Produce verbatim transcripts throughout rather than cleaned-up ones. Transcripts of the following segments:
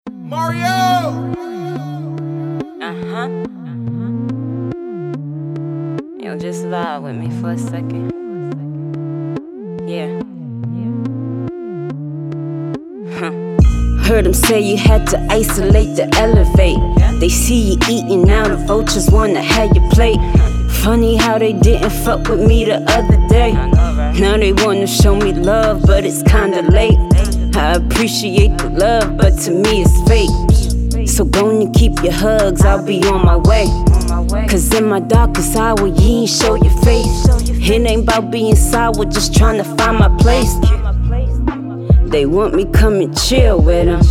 Mario! Uh-huh. Yo, just vibe with me for a second. Yeah. Huh. Heard him say you had to isolate to elevate. They see you eating, now the vultures wanna have your plate. Funny how they didn't fuck with me the other day. Now they wanna show me love, but it's kinda late. I appreciate the love, but to me it's fake. So go and keep your hugs, I'll be on my way. Cause in my darkest hour, you ain't show your face. It ain't about being sour, just trying to find my place. They want me come and chill with them,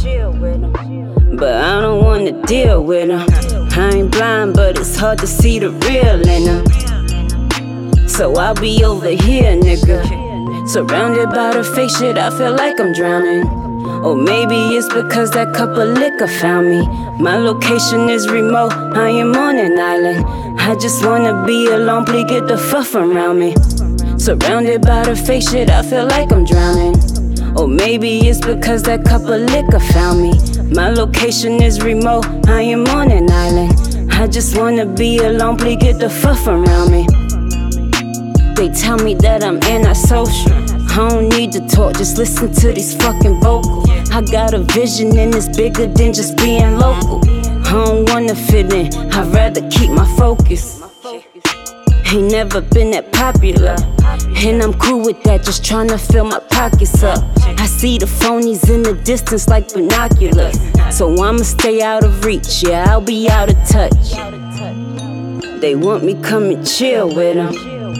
but I don't wanna deal with them. I ain't blind, but it's hard to see the real in them. So I'll be over here, nigga, surrounded by the fake shit, I feel like I'm drowning. Or maybe it's because that cup of liquor found me. My location is remote, I am on an island. I just wanna be alone, please get the fuck around me. Surrounded by the fake shit, I feel like I'm drowning. Or maybe it's because that cup of liquor found me. My location is remote, I am on an island. I just wanna be alone, please get the fuck around me. They tell me that I'm antisocial. I don't need to talk, just listen to these fucking vocals. I got a vision and it's bigger than just being local. I don't wanna fit in, I'd rather keep my focus. Ain't never been that popular, and I'm cool with that, just tryna fill my pockets up. I see the phonies in the distance like binoculars, so I'ma stay out of reach, yeah, I'll be out of touch. They want me come and chill with them,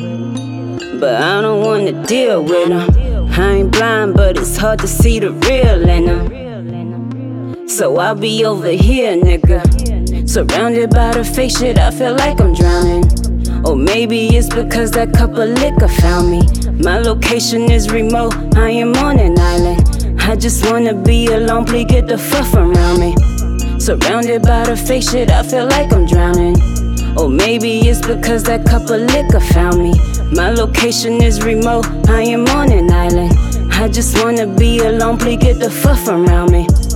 but I don't wanna deal with them. I ain't blind, but it's hard to see the real in them. So I'll be over here, nigga, surrounded by the fake shit, I feel like I'm drowning. Or maybe it's because that cup of liquor found me. My location is remote, I am on an island. I just wanna be alone, please get the fuck around me. Surrounded by the fake shit, I feel like I'm drowning. Or maybe it's because that cup of liquor found me. My location is remote, I am on an island. I just wanna be alone, please get the fuck around me.